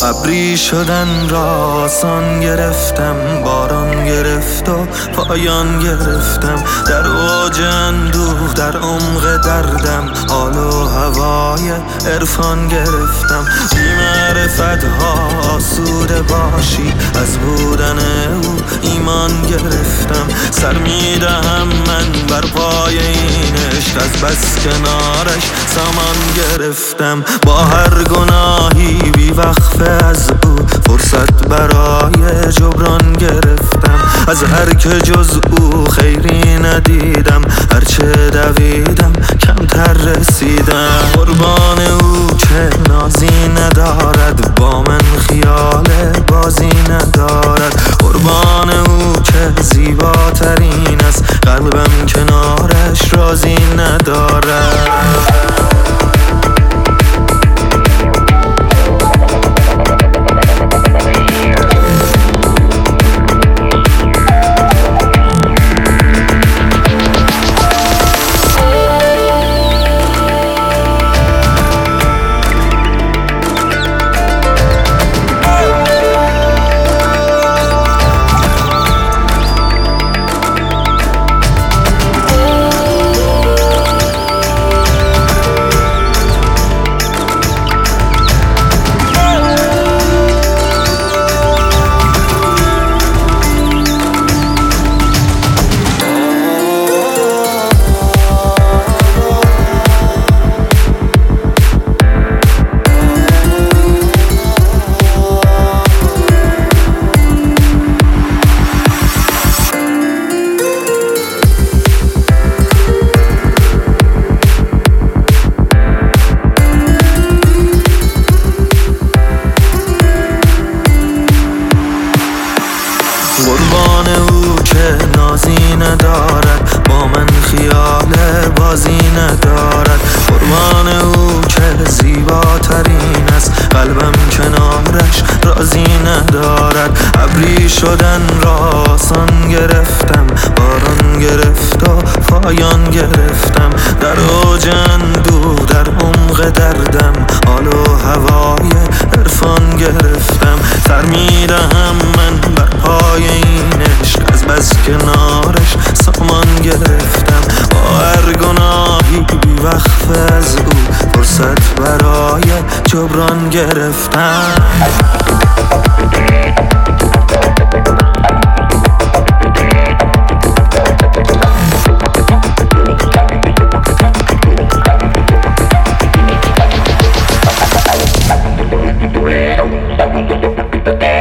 ابری شدن را آسان گرفتم، باران گرفت و پایان گرفتم، در اوج اندوه در عمق دردم حال و هوای عرفان گرفتم. بی معرفت ها آسوده باشی، از بودن او ایمان گرفتم. سر میدهم من بر پای این عشق، از بس کنارش سامان گرفتم. با هر گناهی بی وقفه از او فرصت برای جبران گرفتم. از هر که جز او خیری ندیدم، هرچه دویدم کمتر رسیدم. قربان او که نازی ندارد، با من خیال بازی ندارد. قربان او که زیباترین است، قلبم کنارش راضی ندارد. قربان او که نازی ندارد، با من خیال بازی ندارد. قربان او که زیباترین است، قلبم کنارش راضی ندارد. ابری شدن را آسان گرفتم، باران گرفت و پایان گرفتم. در اوج اندوه در عمق دردم حال و هوای عرفان گرفتم. سر میدهم من بر پای این عشق، از بس کنارش سامان گرفتم. با هر گناهی بی وقفه از او فرصت برای جبران گرفتم. We'll be right back.